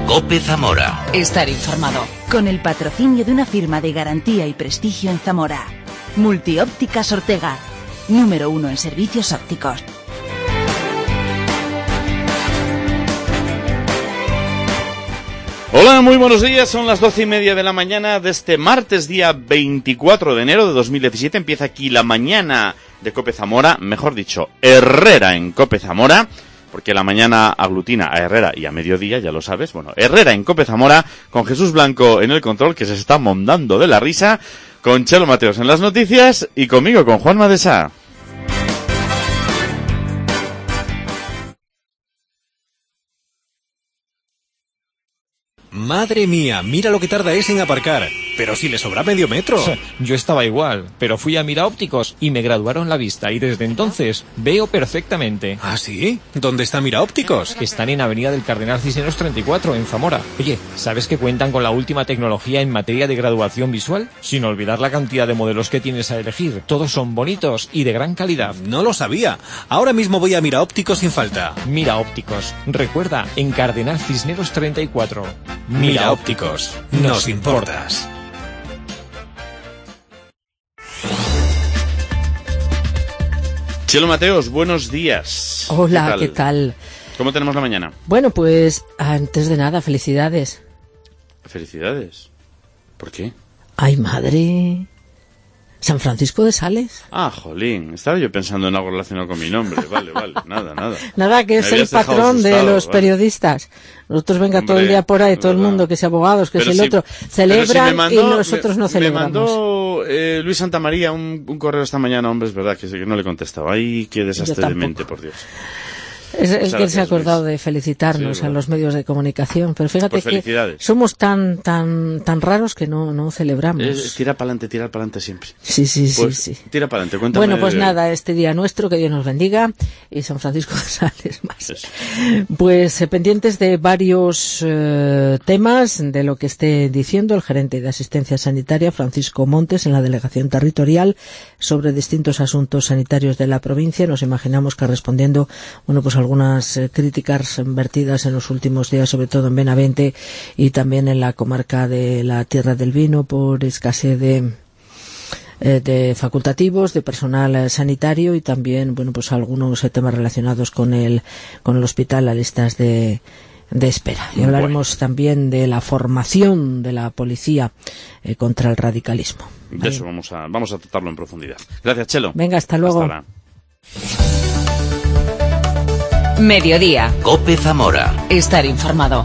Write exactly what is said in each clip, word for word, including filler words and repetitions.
COPE Zamora. Estar informado. Con el patrocinio de una firma de garantía y prestigio en Zamora. Multiópticas Ortega. Número uno en servicios ópticos. Hola, muy buenos días, son las doce y media de la mañana de este martes, día veinticuatro de enero de dos mil diecisiete. Empieza aquí la mañana de COPE Zamora, mejor dicho, Herrera en COPE Zamora, porque la mañana aglutina a Herrera y a mediodía, ya lo sabes. Bueno, Herrera en COPE Zamora, con Jesús Blanco en el control, que se está mondando de la risa, con Chelo Mateos en las noticias y conmigo, con Juanma de Sá. Madre mía, mira lo que tarda ese en aparcar. Pero si le sobra medio metro. Yo estaba igual, pero fui a Mira Ópticos y me graduaron la vista y desde entonces veo perfectamente. ¿Ah, sí? ¿Dónde está Mira Ópticos? Están en Avenida del Cardenal Cisneros treinta y cuatro, en Zamora. Oye, ¿sabes que cuentan con la última tecnología en materia de graduación visual? Sin olvidar la cantidad de modelos que tienes a elegir. Todos son bonitos y de gran calidad. No lo sabía. Ahora mismo voy a Mira Ópticos sin falta. Mira Ópticos. Recuerda, en Cardenal Cisneros treinta y cuatro. Mira Ópticos. Nos importas. Chelo Mateos, buenos días. Hola, ¿qué tal? ¿qué tal? ¿Cómo tenemos la mañana? Bueno, pues antes de nada, felicidades. ¿Felicidades? ¿Por qué? Ay, madre. San Francisco de Sales. Ah, jolín, estaba yo pensando en algo relacionado con mi nombre. Vale, vale, nada, nada. Nada, que es el patrón de los vale. periodistas. Nosotros venga Hombre, todo el día por ahí, todo verdad. el mundo, que sea abogados, que es el si, otro. Celebran si mandó, y nosotros me, no celebramos. Me mandó eh, Luis Santamaría un, un correo esta mañana, hombre, es verdad, que, que no le he contestado. Ay, qué desastre de mente, por Dios. Es el que se ha acordado Luis. de felicitarnos sí, a los medios de comunicación, pero fíjate pues que somos tan tan tan raros que no no celebramos. Es, tira para adelante, tira para adelante siempre. Sí, sí, pues, sí, sí. Tira para adelante, cuéntame. Bueno, pues de... nada, este día nuestro, que Dios nos bendiga, y San Francisco de Sales más. Eso. Pues eh, pendientes de varios eh, temas, de lo que esté diciendo el gerente de Asistencia Sanitaria, Francisco Montes, en la Delegación Territorial, sobre distintos asuntos sanitarios de la provincia. Nos imaginamos que respondiendo, bueno, pues algunas eh, críticas vertidas en los últimos días, sobre todo en Benavente y también en la comarca de la Tierra del Vino, por escasez de eh, de facultativos, de personal eh, sanitario, y también, bueno, pues algunos eh, temas relacionados con el con el hospital, las listas de de espera. Y hablaremos bueno. también de la formación de la policía eh, contra el radicalismo. De Ahí. eso vamos a vamos a tratarlo en profundidad. Gracias, Chelo. Venga, hasta luego. Hasta ahora. Mediodía. COPE Zamora. Estar informado.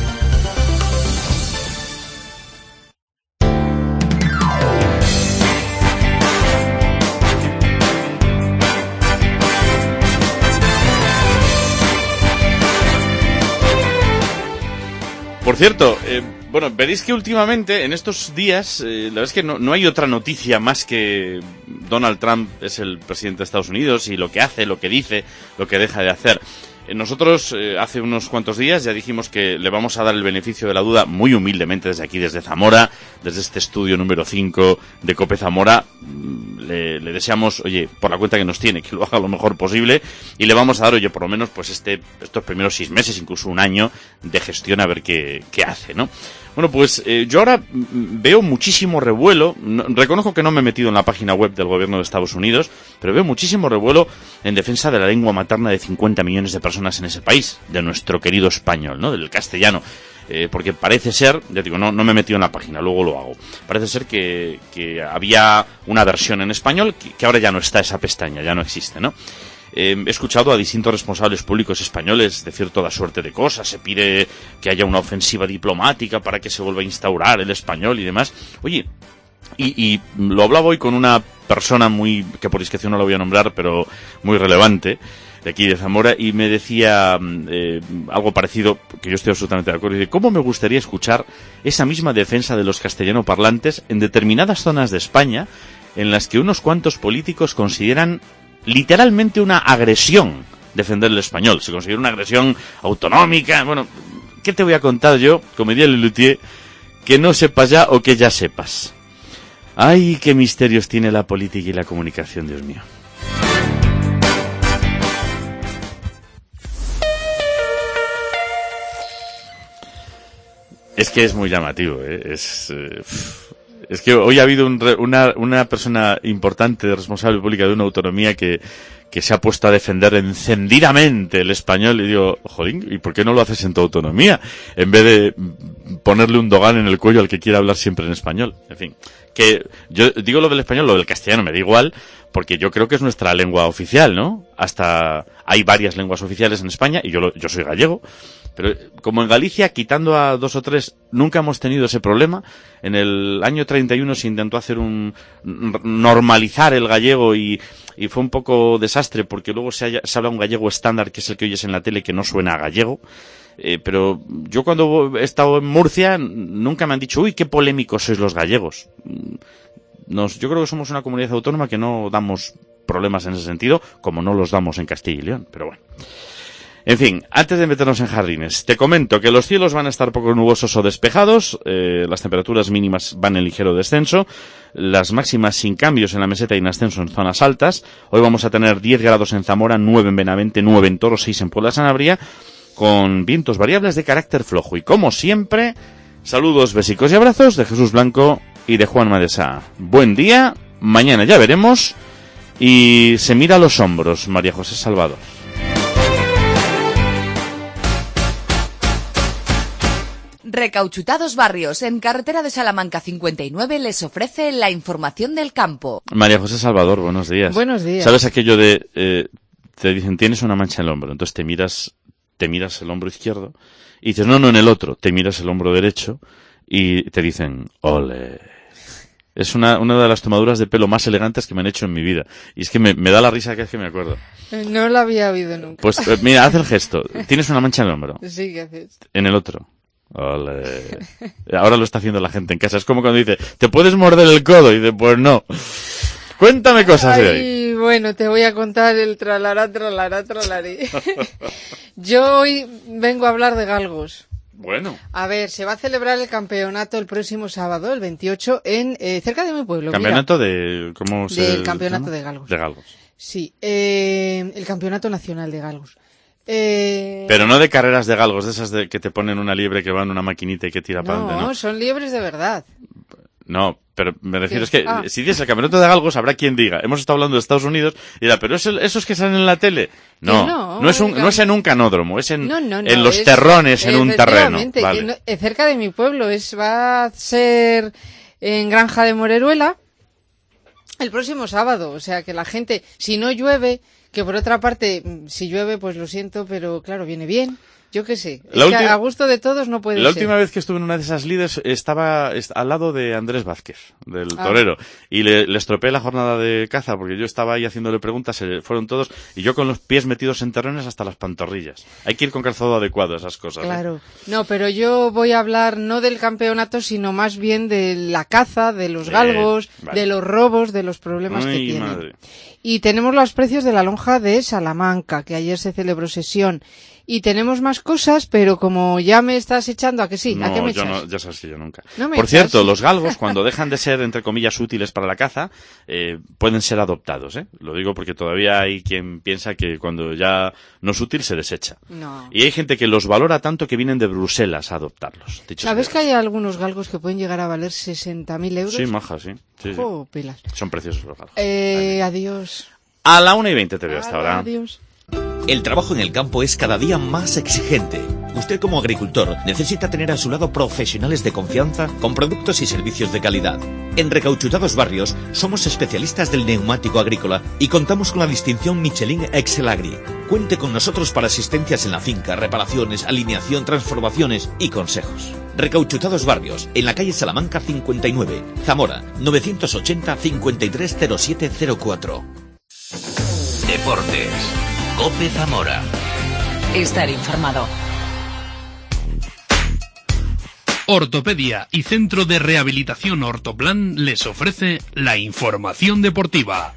Por cierto, eh, bueno, veréis que últimamente, en estos días, eh, la verdad es que no, no hay otra noticia más que Donald Trump es el presidente de Estados Unidos y lo que hace, lo que dice, lo que deja de hacer. Eh, nosotros, eh, hace unos cuantos días, ya dijimos que le vamos a dar el beneficio de la duda, muy humildemente desde aquí, desde Zamora, desde este estudio número cinco de COPE Zamora. Le, le deseamos, oye, por la cuenta que nos tiene, que lo haga lo mejor posible, y le vamos a dar, oye, por lo menos, pues este, estos primeros seis meses, incluso un año de gestión, a ver qué, qué hace, ¿no? Bueno, pues eh, yo ahora veo muchísimo revuelo. No, reconozco que no me he metido en la página web del gobierno de Estados Unidos, pero veo muchísimo revuelo en defensa de la lengua materna de cincuenta millones de personas en ese país, de nuestro querido español, ¿no? Del castellano. Eh, porque parece ser, ya digo, no, no me he metido en la página, luego lo hago. Parece ser que, que había una versión en español que, que ahora ya no está, esa pestaña, ya no existe, ¿no? Eh, he escuchado a distintos responsables públicos españoles decir toda suerte de cosas. Se pide que haya una ofensiva diplomática para que se vuelva a instaurar el español y demás. Oye, y, y lo hablaba hoy con una persona muy, que por discreción no la voy a nombrar, pero muy relevante, de aquí de Zamora, y me decía eh, algo parecido, que yo estoy absolutamente de acuerdo. Y dice, ¿cómo me gustaría escuchar esa misma defensa de los castellano parlantes en determinadas zonas de España en las que unos cuantos políticos consideran literalmente una agresión defender el español? Se considera una agresión autonómica. Bueno, ¿qué te voy a contar yo, como diría Lelutier, que no sepas ya o que ya sepas? Ay, qué misterios tiene la política y la comunicación, Dios mío. Es que es muy llamativo, ¿eh? Es, eh, es que hoy ha habido un re, una, una persona importante, responsable pública de una autonomía que, que se ha puesto a defender encendidamente el español y digo, jolín, ¿y por qué no lo haces en tu autonomía? En vez de ponerle un dogán en el cuello al que quiera hablar siempre en español. En fin, que yo digo lo del español, lo del castellano me da igual, porque yo creo que es nuestra lengua oficial, ¿no? Hasta hay varias lenguas oficiales en España y yo lo, yo soy gallego. Pero como en Galicia, quitando a dos o tres, nunca hemos tenido ese problema. En el año treinta y uno se intentó hacer un normalizar el gallego y, y fue un poco desastre porque luego se, haya, se habla un gallego estándar que es el que oyes en la tele que no suena a gallego. Eh, pero yo cuando he estado en Murcia nunca me han dicho, uy, qué polémicos sois los gallegos. Nos, yo creo que somos una comunidad autónoma que no damos problemas en ese sentido, como no los damos en Castilla y León. Pero bueno. En fin, antes de meternos en jardines, te comento que los cielos van a estar poco nubosos o despejados, eh, las temperaturas mínimas van en ligero descenso, las máximas sin cambios en la meseta y en ascenso en zonas altas. Hoy vamos a tener diez grados en Zamora, nueve en Benavente, nueve en Toro, seis en Puebla de Sanabria, con vientos variables de carácter flojo. Y como siempre, saludos, besicos y abrazos de Jesús Blanco y de Juan Madesa. Buen día, mañana ya veremos, y se mira a los hombros, María José Salvador. Recauchutados Barrios, en carretera de Salamanca cincuenta y nueve, les ofrece la información del campo. María José Salvador, buenos días. Buenos días. ¿Sabes aquello de, eh, te dicen, tienes una mancha en el hombro, entonces te miras, te miras el hombro izquierdo, y dices, no, no, en el otro, te miras el hombro derecho, y te dicen, ole. Es una, una de las tomaduras de pelo más elegantes que me han hecho en mi vida. Y es que me, me da la risa cada vez que me acuerdo. No lo había oído nunca. Pues, eh, mira, haz el gesto. Tienes una mancha en el hombro. Sí, ¿qué haces? En el otro. Ole. Ahora lo está haciendo la gente en casa. Es como cuando dice, ¿te puedes morder el codo? Y dice, pues no. Cuéntame cosas de hoy. Ay, bueno, te voy a contar el tralará, tralará, tralarí. Yo hoy vengo a hablar de galgos. Bueno. A ver, se va a celebrar el campeonato el próximo sábado, el veintiocho, en eh, cerca de mi pueblo. ¿Campeonato mira. de cómo se Del campeonato llama? de galgos. De galgos. Sí, eh, el campeonato nacional de galgos. Eh... Pero no de carreras de galgos, de esas de que te ponen una liebre que va en una maquinita y que tira para adelante, ¿no? No, son liebres de verdad. No, pero me refiero, ¿Qué? es que Ah. si dices el campeonato de galgos, habrá quien diga, hemos estado hablando de Estados Unidos, y dirá, pero ¿es el, esos que salen en la tele? No, no, no, es un, no es en un canódromo, es en, no, no, no, en los es, terrones, en un terreno. Vale. No, es cerca de mi pueblo, es va a ser en Granja de Moreruela el próximo sábado, o sea que la gente, si no llueve, que por otra parte, si llueve, pues lo siento, pero claro, viene bien. Yo qué sé, es que a gusto de todos no puede ser. La última vez que estuve en una de esas lides estaba al lado de Andrés Vázquez, del ah. torero, y le, le estropeé la jornada de caza, porque yo estaba ahí haciéndole preguntas, se fueron todos, y yo con los pies metidos en terrenos hasta las pantorrillas. Hay que ir con calzado adecuado a esas cosas. Claro, ¿eh? No, pero yo voy a hablar no del campeonato, sino más bien de la caza, de los galgos, eh, vale. de los robos, de los problemas Ay, que tienen. Madre. Y tenemos los precios de la lonja de Salamanca, que ayer se celebró sesión. Y tenemos más cosas, pero como ya me estás echando, ¿a que sí? No, ¿A qué me yo echas? no, ya sabes que yo nunca. No me Por echas. cierto, los galgos, cuando dejan de ser, entre comillas, útiles para la caza, eh, pueden ser adoptados, ¿eh? Lo digo porque todavía hay quien piensa que cuando ya no es útil se desecha. No. Y hay gente que los valora tanto que vienen de Bruselas a adoptarlos. ¿Sabes que hay algunos galgos que pueden llegar a valer sesenta mil euros? Sí, maja, sí. sí, sí. Oh, pilas. Son preciosos los galgos. Eh, adiós. A la una y veinte te veo hasta ahora. Adiós. El trabajo en el campo es cada día más exigente. Usted como agricultor necesita tener a su lado profesionales de confianza con productos y servicios de calidad. En Recauchutados Barrios somos especialistas del neumático agrícola y contamos con la distinción Michelin Excel Agri. Cuente con nosotros para asistencias en la finca, reparaciones, alineación, transformaciones y consejos. Recauchutados Barrios, en la calle Salamanca cincuenta y nueve, Zamora, novecientos ochenta, cincuenta y tres cero siete cero cuatro. Deportes. COPE Zamora. Estar informado. Ortopedia y Centro de Rehabilitación Ortoplan les ofrece la información deportiva.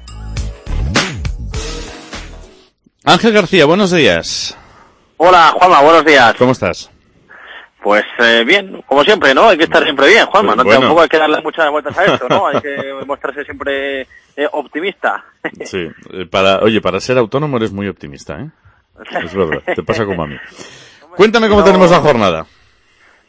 Ángel García, buenos días. Hola, Juanma, buenos días. ¿Cómo estás? Pues eh, bien, como siempre, ¿no? Hay que estar siempre bien, Juanma. No, bueno. Tampoco hay que darle muchas vueltas a esto, ¿no? Hay que mostrarse siempre eh, optimista. Sí, para, oye, para ser autónomo eres muy optimista, ¿eh? Es verdad, te pasa como a mí. Cuéntame cómo no, tenemos la jornada.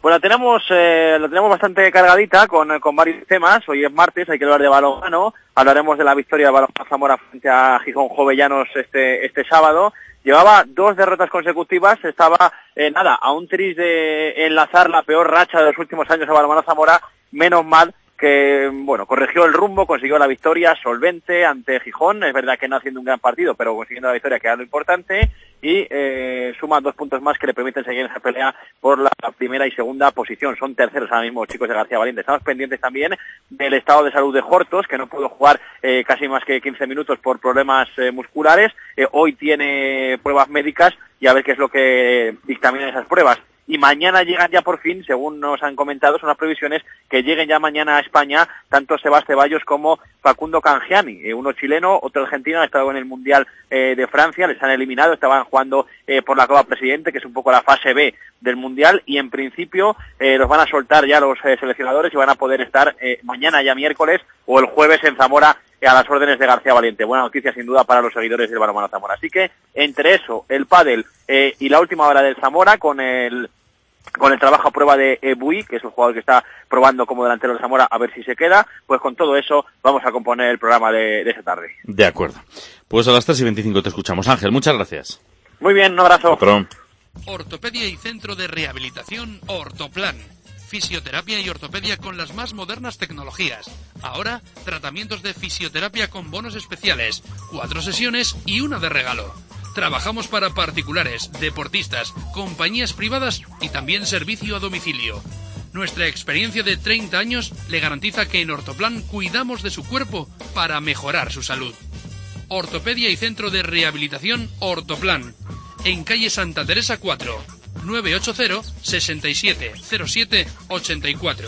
Pues la tenemos, eh, la tenemos bastante cargadita con, con varios temas. Hoy es martes, hay que hablar de balonmano. Hablaremos de la victoria de Balonmano Zamora frente a Gijón Jovellanos este, este sábado. Llevaba dos derrotas consecutivas, estaba, eh, nada, a un tris de enlazar la peor racha de los últimos años de Balonmano Zamora, menos mal que, bueno, corrigió el rumbo, consiguió la victoria solvente ante Gijón, es verdad que no haciendo un gran partido, pero consiguiendo la victoria, que era lo importante, y eh, suma dos puntos más que le permiten seguir en esa pelea por la primera y segunda posición. Son terceros ahora mismo los chicos de García Valiente. Estamos pendientes también del estado de salud de Hortos, que no pudo jugar eh, casi más que quince minutos por problemas eh, musculares. Eh, hoy tiene pruebas médicas y a ver qué es lo que dictaminan esas pruebas. Y mañana llegan ya por fin, según nos han comentado, son las previsiones que lleguen ya mañana a España tanto Sebas Ceballos como Facundo Cangiani, eh, uno chileno, otro argentino, han estado en el Mundial eh, de Francia, les han eliminado, estaban jugando eh, por la Copa Presidente, que es un poco la fase B del Mundial, y en principio eh, los van a soltar ya los eh, seleccionadores y van a poder estar eh, mañana ya miércoles o el jueves en Zamora a las órdenes de García Valiente. Buena noticia sin duda para los seguidores del balonmano Zamora. Así que entre eso, el pádel eh, y la última hora del Zamora con el con el trabajo a prueba de Ebui, que es el jugador que está probando como delantero de Zamora, a ver si se queda, pues con todo eso vamos a componer el programa de, de esta tarde. De acuerdo. Pues a las tres y veinticinco te escuchamos. Ángel, muchas gracias. Muy bien, un abrazo. Otro. Ortopedia y Centro de Rehabilitación Ortoplan. Fisioterapia y ortopedia con las más modernas tecnologías. Ahora, tratamientos de fisioterapia con bonos especiales, cuatro sesiones y una de regalo. Trabajamos para particulares, deportistas, compañías privadas y también servicio a domicilio. Nuestra experiencia de treinta años le garantiza que en Ortoplan cuidamos de su cuerpo para mejorar su salud. Ortopedia y Centro de Rehabilitación Ortoplan. En calle Santa Teresa cuatro. nueve ocho cero, seis siete cero siete, ocho cuatro.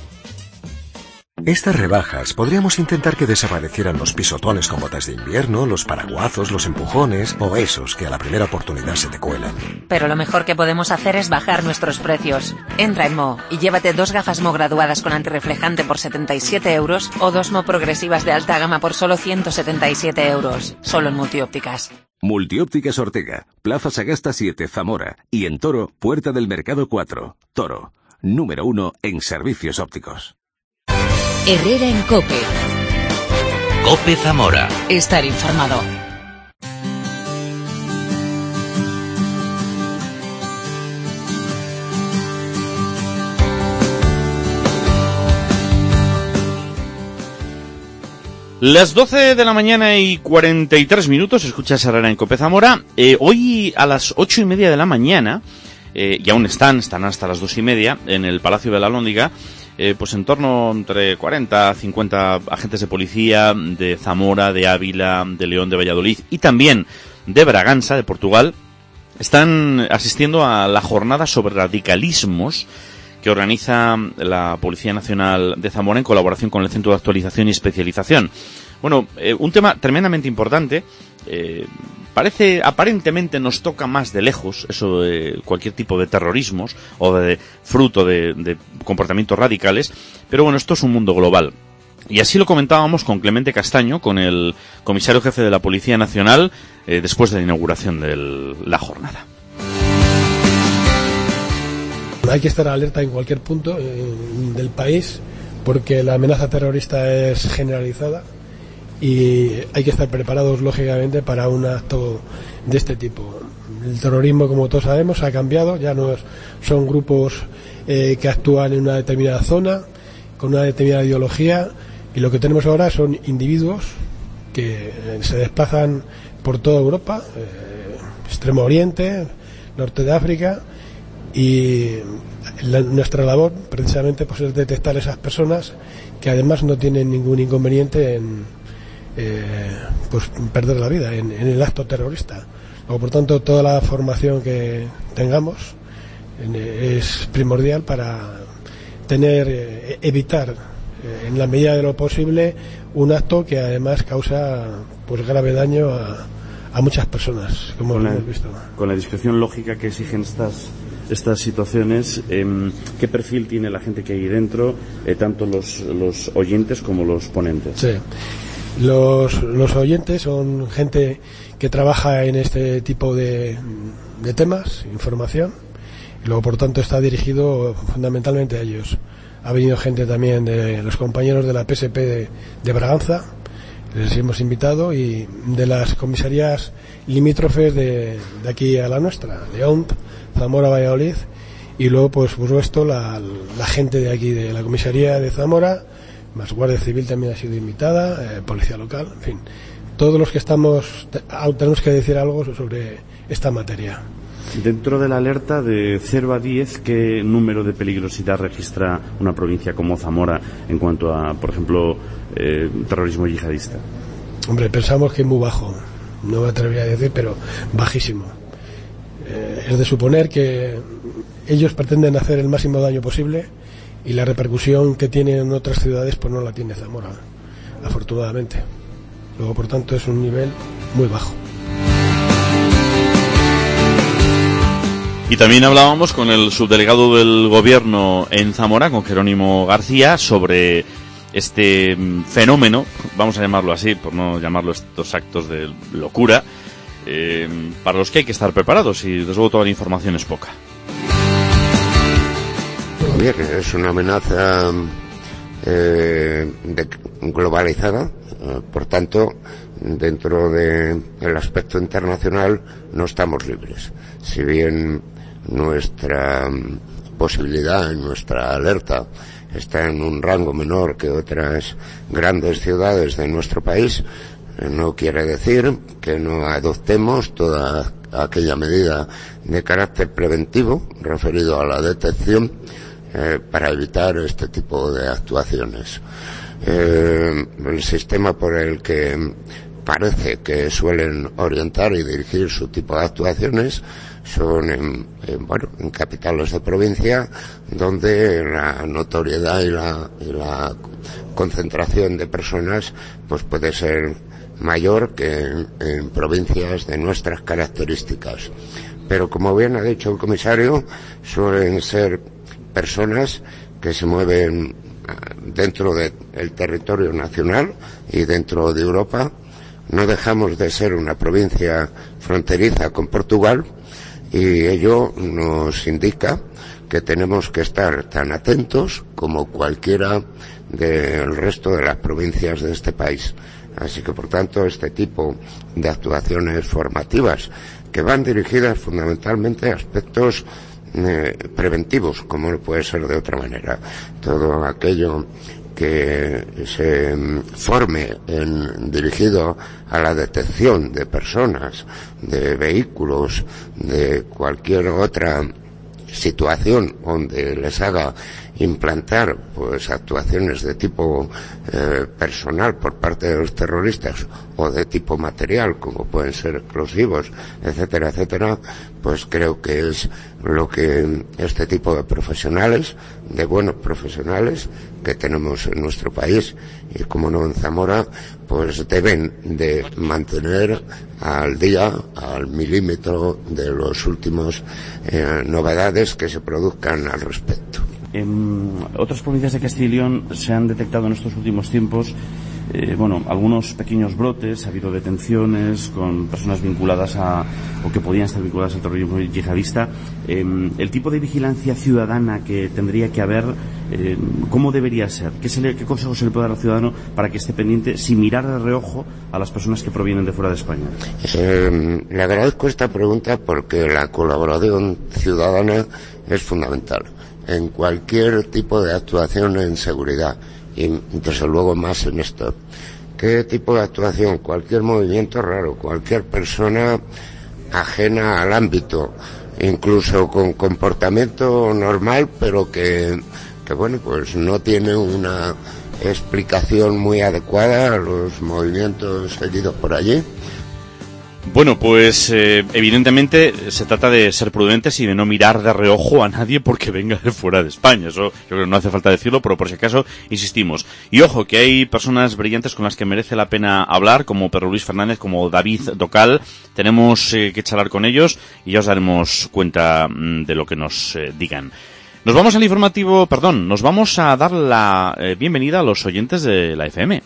Estas rebajas podríamos intentar que desaparecieran los pisotones con botas de invierno, los paraguazos, los empujones o esos que a la primera oportunidad se te cuelan. Pero lo mejor que podemos hacer es bajar nuestros precios. Entra en Mo y llévate dos gafas Mo graduadas con antirreflejante por setenta y siete euros o dos Mo progresivas de alta gama por solo ciento setenta y siete euros. Solo en Multiópticas. Multiópticas Ortega, Plaza Sagasta siete, Zamora. Y en Toro, Puerta del Mercado cuatro. Toro, número uno en servicios ópticos. Herrera en COPE. COPE Zamora. Estar informado. Las doce de la mañana y cuarenta y tres minutos, escuchas Herrera en COPE Zamora. Eh, hoy a las ocho y media de la mañana, eh, y aún están, están hasta las dos y media, en el Palacio de la Alhóndiga, eh, pues en torno entre cuarenta a cincuenta agentes de policía de Zamora, de Ávila, de León, de Valladolid y también de Braganza, de Portugal, están asistiendo a la jornada sobre radicalismos que organiza la Policía Nacional de Zamora en colaboración con el Centro de Actualización y Especialización. Bueno, eh, un tema tremendamente importante. Eh, parece, aparentemente nos toca más de lejos, eso de cualquier tipo de terrorismos o de fruto de, de comportamientos radicales, pero bueno, esto es un mundo global. Y así lo comentábamos con Clemente Castaño, con el comisario jefe de la Policía Nacional, eh, después de la inauguración de la jornada. Hay que estar alerta en cualquier punto eh, del país porque la amenaza terrorista es generalizada y hay que estar preparados lógicamente para un acto de este tipo. El terrorismo, como todos sabemos, ha cambiado, ya no es, son grupos eh, que actúan en una determinada zona con una determinada ideología, y lo que tenemos ahora son individuos que eh, se desplazan por toda Europa, eh, Extremo Oriente, Norte de África. Y la, nuestra labor precisamente pues es detectar esas personas que además no tienen ningún inconveniente en eh, pues perder la vida en, en el acto terrorista. O por tanto toda la formación que tengamos en, es primordial para tener eh, evitar eh, en la medida de lo posible un acto que además causa pues grave daño a, a muchas personas, como con hemos la, visto. Con la discreción lógica que exigen estas estas situaciones, eh, ¿qué perfil tiene la gente que hay dentro, eh, tanto los, los oyentes como los ponentes? Sí, los, los oyentes son gente que trabaja en este tipo de, de temas, información, Luego, por tanto, está dirigido fundamentalmente a ellos. Ha venido gente también de los compañeros de la P S P de, de Braganza, les hemos invitado, y de las comisarías limítrofes de, de aquí a la nuestra, León, Zamora, Valladolid, y luego, pues, por supuesto, la, la gente de aquí, de la comisaría de Zamora, más Guardia Civil también ha sido invitada, eh, Policía Local, en fin. Todos los que estamos, tenemos que decir algo sobre esta materia. Dentro de la alerta de cero a diez, ¿qué número de peligrosidad registra una provincia como Zamora en cuanto a, por ejemplo, eh, terrorismo yihadista? Hombre, pensamos que es muy bajo, no me atrevería a decir, pero bajísimo. Eh, es de suponer que ellos pretenden hacer el máximo daño posible y la repercusión que tiene en otras ciudades pues no la tiene Zamora, afortunadamente. Luego, por tanto, es un nivel muy bajo. Y también hablábamos con el subdelegado del gobierno en Zamora, con Jerónimo García, sobre este fenómeno, vamos a llamarlo así, por no llamarlo estos actos de locura, eh, para los que hay que estar preparados, y desde luego toda la información es poca. Bien, es una amenaza eh, de, globalizada, eh, por tanto, dentro del aspecto internacional no estamos libres. Si bien nuestra posibilidad, nuestra alerta está en un rango menor que otras grandes ciudades de nuestro país, no quiere decir que no adoptemos toda aquella medida de carácter preventivo referido a la detección eh, para evitar este tipo de actuaciones. Eh, el sistema por el que parece que suelen orientar y dirigir su tipo de actuaciones son en, en, bueno, en capitales de provincia, donde la notoriedad y la, y la concentración de personas pues puede ser mayor que en, en provincias de nuestras características. Pero, como bien ha dicho el comisario, suelen ser personas que se mueven dentro del territorio nacional y dentro de Europa. No dejamos de ser una provincia fronteriza con Portugal, y ello nos indica que tenemos que estar tan atentos como cualquiera del resto de las provincias de este país. Así que, por tanto, este tipo de actuaciones formativas, que van dirigidas fundamentalmente a aspectos eh, preventivos, como no puede ser de otra manera, todo aquello que se forme en, dirigido a la detección de personas, de vehículos, de cualquier otra situación donde les haga implantar pues actuaciones de tipo eh, personal por parte de los terroristas, o de tipo material, como pueden ser explosivos, etcétera, etcétera, pues creo que es lo que este tipo de profesionales, de buenos profesionales que tenemos en nuestro país, y como no en Zamora, pues deben de mantener al día, al milímetro de los últimos eh, novedades que se produzcan al respecto. En otras provincias de Castilla y León se han detectado en estos últimos tiempos eh, bueno, algunos pequeños brotes, ha habido detenciones con personas vinculadas a, o que podían estar vinculadas al terrorismo yihadista. Eh, el tipo de vigilancia ciudadana que tendría que haber, eh, ¿cómo debería ser? ¿Qué, se le, ¿Qué consejo se le puede dar al ciudadano para que esté pendiente, sin mirar de reojo, a las personas que provienen de fuera de España? Eh, le agradezco esta pregunta porque la colaboración ciudadana es fundamental en cualquier tipo de actuación en seguridad, y desde luego más en esto. ¿Qué tipo de actuación? Cualquier movimiento raro, cualquier persona ajena al ámbito, incluso con comportamiento normal, pero que, que bueno, pues no tiene una explicación muy adecuada a los movimientos seguidos por allí. Bueno, pues eh, evidentemente se trata de ser prudentes y de no mirar de reojo a nadie porque venga de fuera de España. Eso yo creo que no hace falta decirlo, pero por si acaso insistimos. Y ojo, que hay personas brillantes con las que merece la pena hablar, como Pedro Luis Fernández, como David Docal. Tenemos eh, que charlar con ellos y ya os daremos cuenta mm, de lo que nos eh, digan. Nos vamos al informativo, perdón, nos vamos a dar la eh, bienvenida a los oyentes de la F M.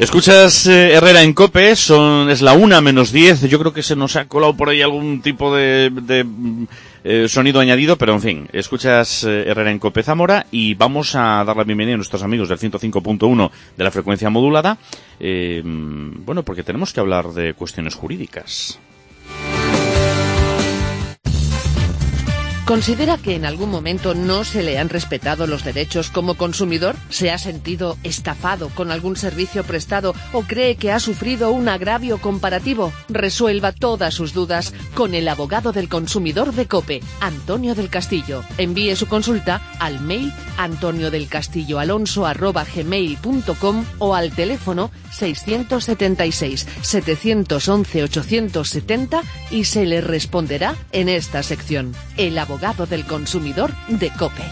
Escuchas eh, Herrera en COPE, son, es la una menos diez, yo creo que se nos ha colado por ahí algún tipo de, de eh, sonido añadido, pero en fin, escuchas eh, Herrera en COPE Zamora y vamos a dar la bienvenida a nuestros amigos del ciento cinco punto uno de la frecuencia modulada, eh, bueno, porque tenemos que hablar de cuestiones jurídicas. ¿Considera que en algún momento no se le han respetado los derechos como consumidor? ¿Se ha sentido estafado con algún servicio prestado o cree que ha sufrido un agravio comparativo? Resuelva todas sus dudas con el abogado del consumidor de COPE, Antonio del Castillo. Envíe su consulta al mail antoniodelcastilloalonso arroba gmail punto com o al teléfono seiscientos setenta y seis, setecientos once, ochocientos setenta y se le responderá en esta sección. El abogado del consumidor de COPE.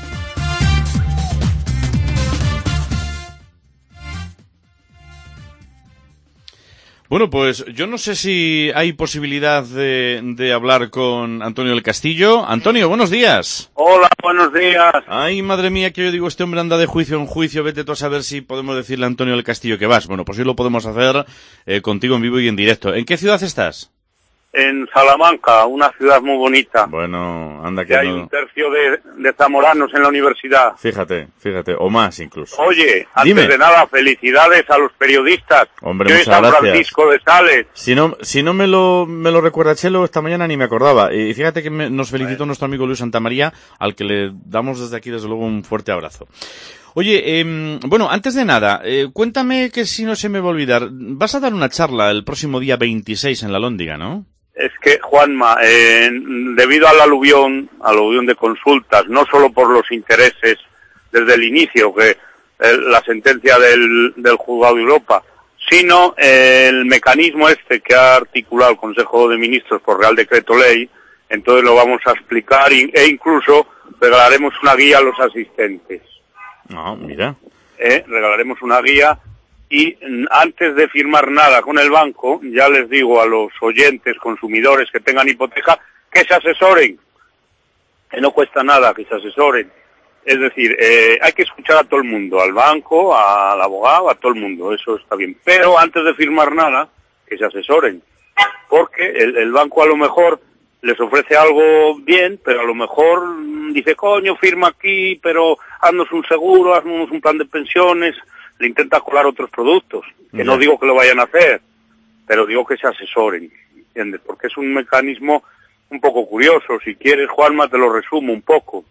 Bueno, pues yo no sé si hay posibilidad de, de hablar con Antonio del Castillo. Antonio, buenos días. Hola, buenos días. Ay, madre mía, que yo digo, este hombre anda de juicio en juicio, vete tú a saber si podemos decirle a Antonio del Castillo que vas. Bueno, pues hoy lo podemos hacer eh, contigo en vivo y en directo. ¿En qué ciudad estás? En Salamanca, una ciudad muy bonita. Bueno, anda que, que hay no... un tercio de, de zamoranos en la universidad. Fíjate, fíjate, o más incluso. Oye, Dime. Antes de nada, felicidades a los periodistas. Hombre, Yo muchas San gracias. Francisco de Sales. Si no, si no me lo, me lo recuerda Chelo, esta mañana ni me acordaba. Y fíjate que me, nos felicitó nuestro amigo Luis Santamaría, al que le damos desde aquí, desde luego, un fuerte abrazo. Oye, eh, bueno, antes de nada, eh, cuéntame que si no se me va a olvidar, vas a dar una charla el próximo día veintiséis en La Lóndiga, ¿no? Es que, Juanma, eh, debido al aluvión, al aluvión de consultas, no solo por los intereses desde el inicio, que eh, la sentencia del, del Juzgado de Europa, sino eh, el mecanismo este que ha articulado el Consejo de Ministros por Real Decreto Ley, entonces lo vamos a explicar y, e incluso regalaremos una guía a los asistentes. No, mira. Eh, regalaremos una guía. Y antes de firmar nada con el banco, ya les digo a los oyentes, consumidores que tengan hipoteca, que se asesoren, que no cuesta nada que se asesoren. Es decir, eh, hay que escuchar a todo el mundo, al banco, al abogado, a todo el mundo, eso está bien. Pero antes de firmar nada, que se asesoren, porque el, el banco a lo mejor les ofrece algo bien, pero a lo mejor dice, coño, firma aquí, pero haznos un seguro, haznos un plan de pensiones, le intenta colar otros productos, que no digo que lo vayan a hacer, pero digo que se asesoren, ¿entiendes? Porque es un mecanismo un poco curioso. Si quieres, Juanma, te lo resumo un poco.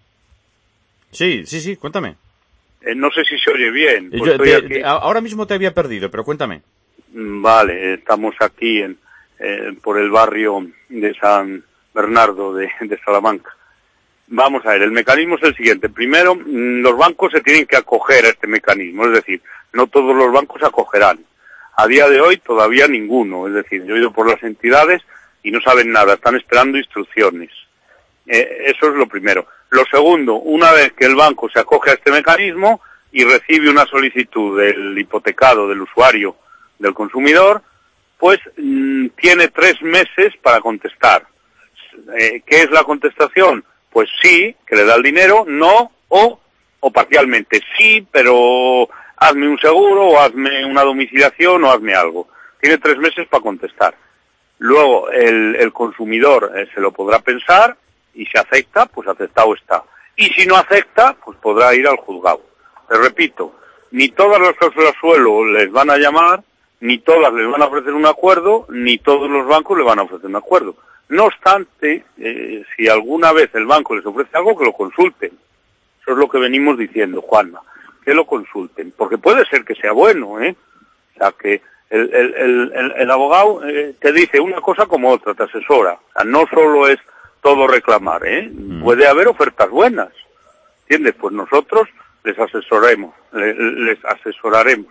Sí, sí, sí, cuéntame. Eh, no sé si se oye bien. Pues Yo, estoy te, aquí. Ahora mismo te había perdido, pero cuéntame. Vale, estamos aquí en eh, por el barrio de San Bernardo de, de Salamanca. Vamos a ver, el mecanismo es el siguiente. Primero, los bancos se tienen que acoger a este mecanismo, es decir, no todos los bancos acogerán. A día de hoy todavía ninguno, es decir, yo he ido por las entidades y no saben nada, están esperando instrucciones. Eh, eso es lo primero. Lo segundo, una vez que el banco se acoge a este mecanismo y recibe una solicitud del hipotecado, del usuario, del consumidor, pues mmm, tiene tres meses para contestar. Eh, ¿Qué es la contestación? Pues sí, que le da el dinero, no, o, o parcialmente sí, pero hazme un seguro, o hazme una domiciliación, o hazme algo. Tiene tres meses para contestar. Luego, el, el consumidor eh, se lo podrá pensar, y si acepta, pues aceptado está. Y si no acepta, pues podrá ir al juzgado. Te repito, ni todas las cláusulas suelo les van a llamar, ni todas les van a ofrecer un acuerdo, ni todos los bancos le van a ofrecer un acuerdo. No obstante, eh, si alguna vez el banco les ofrece algo, que lo consulten. Eso es lo que venimos diciendo, Juanma, que lo consulten, porque puede ser que sea bueno, ¿eh? O sea, que el, el, el, el abogado eh, te dice una cosa como otra, te asesora. O sea, no solo es todo reclamar, ¿eh? Mm. Puede haber ofertas buenas, ¿entiendes? Pues nosotros les asesoraremos, les, les asesoraremos.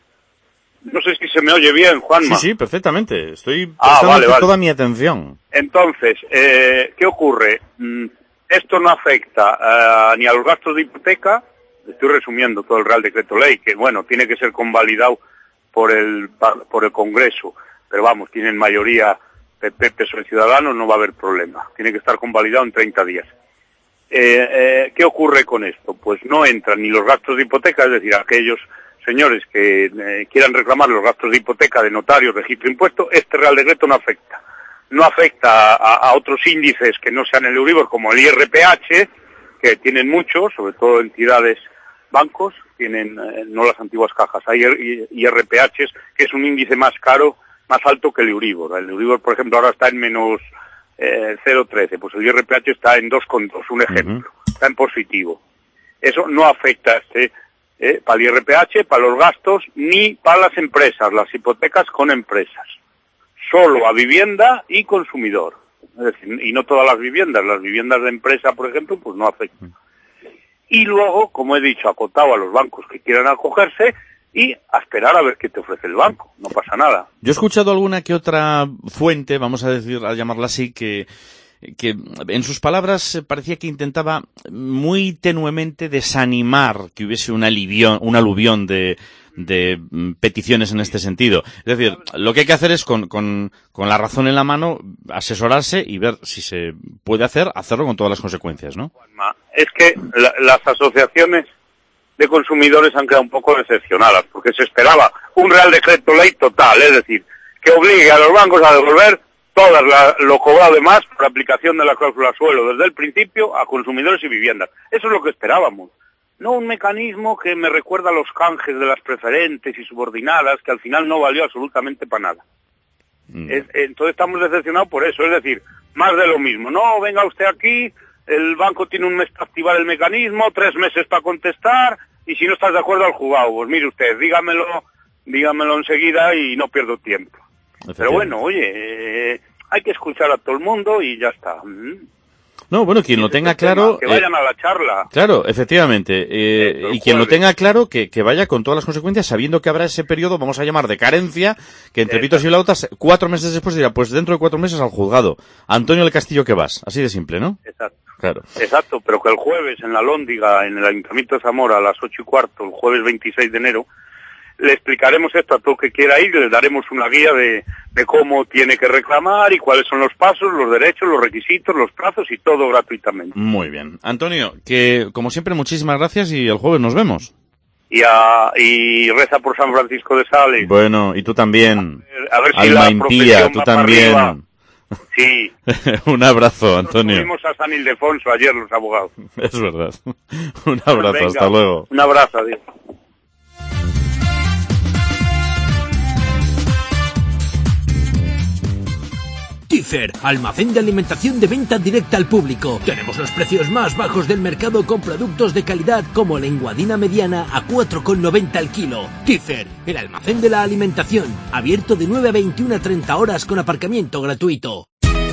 No sé si se me oye bien, Juanma. Sí, sí, perfectamente. Estoy prestando ah, vale, vale. toda mi atención. Entonces, eh, ¿qué ocurre? Mm, esto no afecta uh, ni a los gastos de hipoteca. Estoy resumiendo todo el Real Decreto Ley, que bueno, tiene que ser convalidado por el por el Congreso, pero vamos, tienen mayoría P P, P S O E, Ciudadanos, no va a haber problema. Tiene que estar convalidado en treinta días. Eh, eh, ¿Qué ocurre con esto? Pues no entran ni los gastos de hipoteca, es decir, aquellos señores que eh, quieran reclamar los gastos de hipoteca, de notario, registro, impuesto, este Real Decreto no afecta. No afecta a, a otros índices que no sean el Euribor, como el I R P H, que tienen muchos, sobre todo entidades, bancos, tienen eh, no las antiguas cajas, hay I R P H, que es un índice más caro, más alto que el Euribor. El Euribor, por ejemplo, ahora está en menos eh, cero coma trece, pues el I R P H está en dos coma dos, un ejemplo, uh-huh. Está en positivo. Eso no afecta este, eh, para el I R P H, para los gastos, ni para las empresas, las hipotecas con empresas. Solo a vivienda y consumidor. Es decir, y no todas las viviendas, las viviendas de empresa, por ejemplo, pues no afectan. Y luego, como he dicho, acotado a los bancos que quieran acogerse y a esperar a ver qué te ofrece el banco. No pasa nada. Yo he escuchado alguna que otra fuente, vamos a decir, a llamarla así, que que en sus palabras parecía que intentaba muy tenuemente desanimar que hubiese un alivión, un aluvión de, de peticiones en este sentido. Es decir, lo que hay que hacer es con, con, con la razón en la mano asesorarse y ver si se puede hacer, hacerlo con todas las consecuencias, ¿no? Es que la, las asociaciones de consumidores han quedado un poco decepcionadas, porque se esperaba un Real Decreto Ley total, es decir, que obligue a los bancos a devolver todas la, lo cobrado de más por aplicación de la cláusula suelo desde el principio a consumidores y viviendas. Eso es lo que esperábamos. No un mecanismo que me recuerda a los canjes de las preferentes y subordinadas, que al final no valió absolutamente para nada. Mm. Es, entonces estamos decepcionados por eso, es decir, más de lo mismo. No, venga usted aquí, el banco tiene un mes para activar el mecanismo, tres meses para contestar, y si no estás de acuerdo al juzgado, pues mire usted, dígamelo, dígamelo enseguida y no pierdo tiempo. Pero bueno, oye, eh, hay que escuchar a todo el mundo y ya está. No, bueno, quien lo tenga claro... Que vayan eh, a la charla. Claro, efectivamente. Eh, y quien lo tenga claro, que, que vaya con todas las consecuencias, sabiendo que habrá ese periodo, vamos a llamar de carencia, que entre pitos y flautas, cuatro meses después dirá, pues dentro de cuatro meses al juzgado. Antonio del Castillo, ¿qué vas? Así de simple, ¿no? Exacto. Claro. Exacto, pero que el jueves en la Lóndiga, en el Ayuntamiento de Zamora, a las ocho y cuarto, el jueves veintiséis de enero, le explicaremos esto a todo el que quiera ir, le daremos una guía de, de cómo tiene que reclamar y cuáles son los pasos, los derechos, los requisitos, los plazos y todo gratuitamente. Muy bien. Antonio, que como siempre muchísimas gracias y el jueves nos vemos. Y, a, y reza por San Francisco de Sales. Bueno, y tú también. A ver, a ver si Alma la impía, tú también. Sí. Un abrazo, Antonio. Nosotros fuimos a San Ildefonso ayer los abogados. Es verdad. Un abrazo, Venga, hasta luego. Un abrazo, adiós. Tícer, almacén de alimentación de venta directa al público. Tenemos los precios más bajos del mercado con productos de calidad como la enguadina mediana a cuatro con noventa el kilo. Tícer, el almacén de la alimentación, abierto de nueve a veintiuna a treinta horas con aparcamiento gratuito.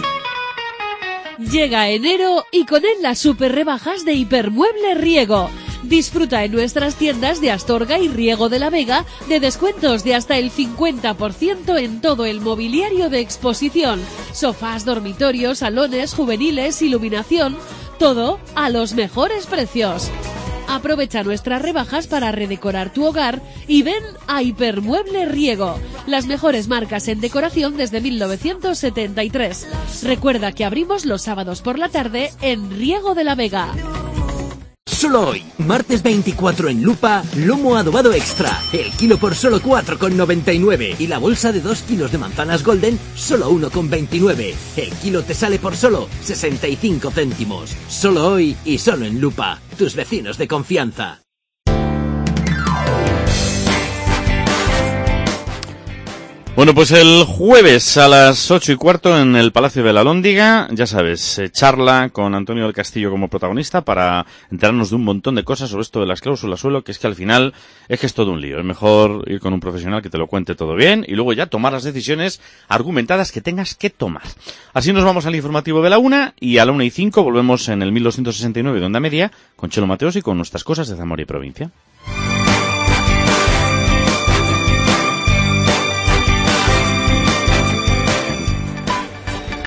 Llega enero y con él las super rebajas de Hipermueble Riego. Disfruta en nuestras tiendas de Astorga y Riego de la Vega de descuentos de hasta el cincuenta por ciento en todo el mobiliario de exposición. Sofás, dormitorios, salones, juveniles, iluminación, todo a los mejores precios. Aprovecha nuestras rebajas para redecorar tu hogar y ven a Hipermueble Riego, las mejores marcas en decoración desde mil novecientos setenta y tres. Recuerda que abrimos los sábados por la tarde en Riego de la Vega. Solo hoy, martes veinticuatro en Lupa, lomo adobado extra, el kilo por solo cuatro con noventa y nueve y la bolsa de dos kilos de manzanas golden solo uno con veintinueve. El kilo te sale por solo sesenta y cinco céntimos. Solo hoy y solo en Lupa, tus vecinos de confianza. Bueno, pues el jueves a las ocho y cuarto en el Palacio de la Lóndiga, ya sabes, eh, charla con Antonio del Castillo como protagonista para enterarnos de un montón de cosas sobre esto de las cláusulas suelo, que es que al final es que es todo un lío. Es mejor ir con un profesional que te lo cuente todo bien y luego ya tomar las decisiones argumentadas que tengas que tomar. Así nos vamos al informativo de la una y a la una y cinco volvemos en el mil doscientos sesenta y nueve de Onda Media con Chelo Mateos y con nuestras cosas de Zamora y provincia.